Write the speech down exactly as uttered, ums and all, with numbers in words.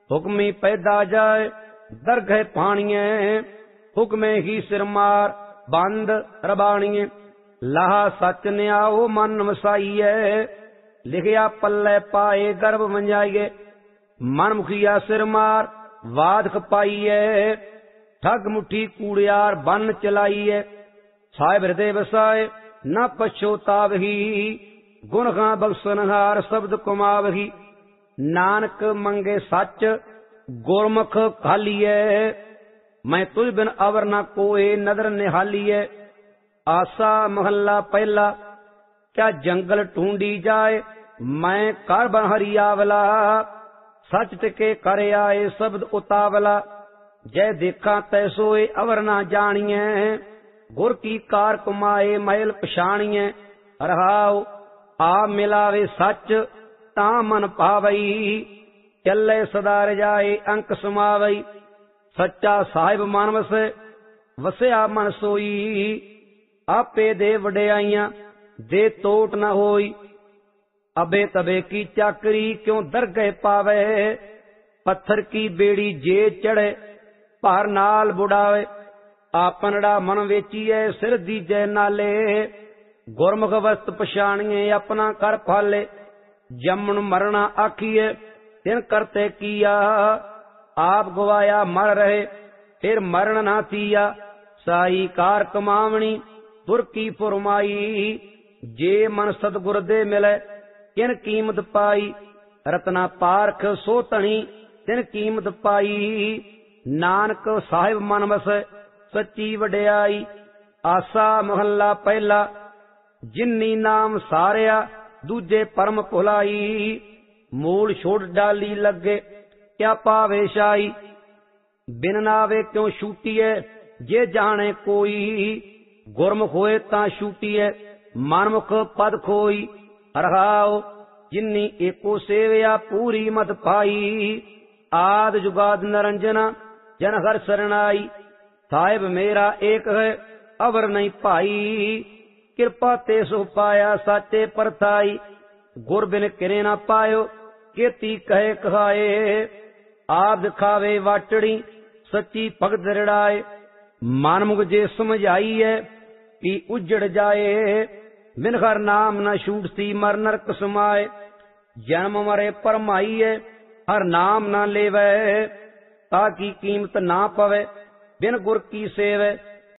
हुक्मी पैदा जाए दरगह पानिए, हुक्मे ही सिर मार बंद रबाणिए। लाहा सच न्याओ मन वसाइए, लिखिया पल्ले पाए गर्भ मंजाइए। मन मुखिया सिर मार वाद खपाइए, ठग मुठी कूड़ियार बन चलाइए। साहिब हृदय बसाए न पछोतावही, गुण खां बख्शनहार शब्द कुमावही। नानक मंगे सच गुरमुख खालिए, मैं तुझ बिन अवर न कोई नदर निहालिए। आसा महला पहला क्या जंगल ढूंढी जाए, मैं कर बन हरियावला। सच टिके कर आए शब्द उतावला, जय देखा तैसोए अवर ना जानिए। गुर की कार कुमाए महल पछाणिए। रहाओ आ मिलावे सच ता मन पावई, चले सदा रजाए अंक समावई। सच्चा साहिब मन वसे वसिया मन सोई, आपे दे वडियाइयां दे तोट न होई। अबे तबे की चाकरी क्यों दरगह पावे, पत्थर की बेड़ी जे चढ़े भार नाल बुढ़ावे। आपनड़ा मन वेचीए सिर दीजे नाले, गुरमुख वस्त पछाणिए अपना कर फाले। जमन मरना आखिए तिन करते किया, आप गवाया मर रहे फिर मरण ना थिया। साई कार कमावनी तुर की फुरमाई, जे मन सतगुर दे मिले किन कीमत पाई। रत्ना पारख सो धनी तिन कीमत पाई, नानक साहिब मन वस सच्ची वडियाई। आसा महला पहला जिन्नी नाम सारिया, दूजे परम भुलाई। मूल छोड़ डाली लगे क्या पावे शाई, बिन नावे क्यों छूटीए जे जाने कोई। गुरमुख होए तां छूटीए मनमुख पद खोई। रहाओ जिन्नी एको सेवया पूरी मत पाई, आद जुगाद नरंजना जन हर सरनाई। साहिब मेरा एक है अवर नहीं पाई, कृपा ते सो पाया साचे परथाई। गुर बिन किरे ना पायो केती कहे कहाए, आप दिखावे वाटड़ी सच्ची भगत रड़ाए। मानमुख जे समझाइए कि उजड़ जाए, बिन हर नाम न छूटती मर नरक समाए। जन्म मरे परमाइए हर नाम न लेवे, ताकि कीमत ना पवे बिन गुर की सेवे।